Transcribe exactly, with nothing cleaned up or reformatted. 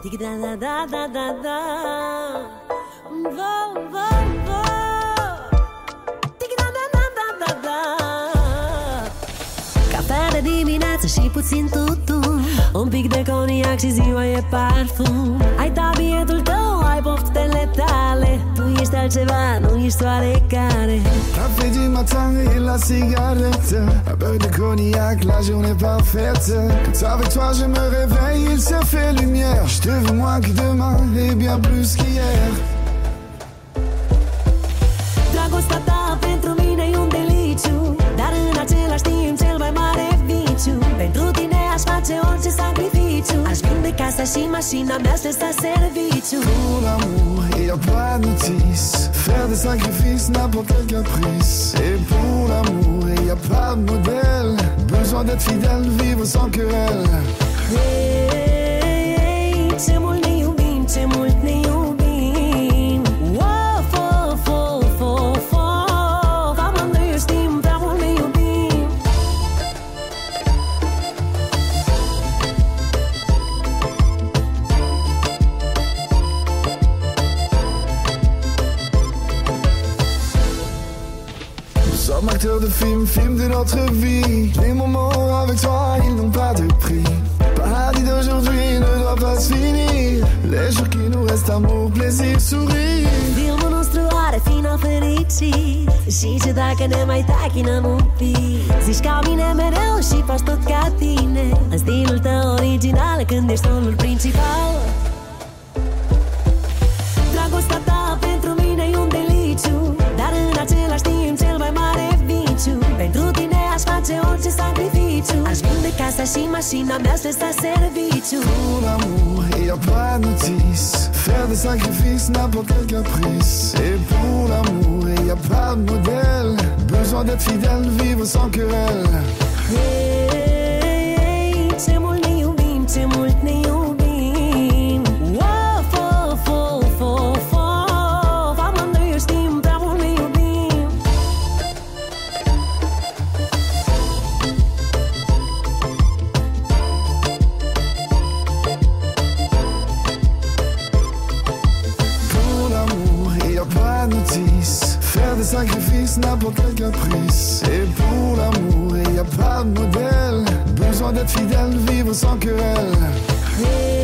Tiki da da da da da da. Vo, vo, vo. Tiki da da da da da da. Cafea de dimineață și puțin tutun, un pic de coniac și ziua e parfum. Ai tabietul tău, ai poftele tale, tu ești altceva, nu ești oarecare. Café du matin et la cigarette, un peu de cognac, la journée parfaite. Quand avec toi je me réveille, il se fait lumière. Je te veux moins que demain et bien plus qu'hier. Dragostea ta pentru mine e un deliciu, dar în același timp cel mai mare viciu. Pentru tine aș face orice sacrificiu, aș vinde casa și mașina mea, aș lăsa serviciu. Pour l'amour, y a pas de notice, faire des sacrifices, n'importe quel caprice. Et pour l'amour, y a pas de modèle, besoin d'être fidèle, vivre sans querelle. Hey, ce mult ne iubim, ce mult ne iubim. Of, of, of, of, of. Amândoi știm, prea mult ne iubim. Nous sommes acteurs de films, films de notre vie. Les moments avec toi, ils n'ont pas de prix. Paradis d'aujourd'hui ne doit pas se finir. Les jours qui nous restent, amour, plaisir, sourire. Filmul nostru are final fericit, și ce dacă ne mai tachinăm un pic. Zici ca mine mereu și faci tot ca tine, în stilul tău original, când ești rolul principal. Dragostea ta pentru mine e un deliciu, dar în același timp cel mai mare viciu. Pentru tine aș face orice sacrificiu, aș vinde casa și mașina mea, aș lăsa serviciu. Pour l'amour, y a pas de notice, faire des sacrifices, n'importe quel caprice. Et pour l'amour, y a pas de modèle, besoin d'être fidèle, vivre sans querelle. Hey, ce mult ne iubim, ce mult ne iubim. Of, of, of, of, of. Amândoi știm, prea mult ne iubim. Pour l'amour, y a pas de notice, faire des sacrifices, n'importe quel caprice. Et pour l'amour, y a pas de modèle, besoin d'être fidèle, vivre sans querelle. Hey,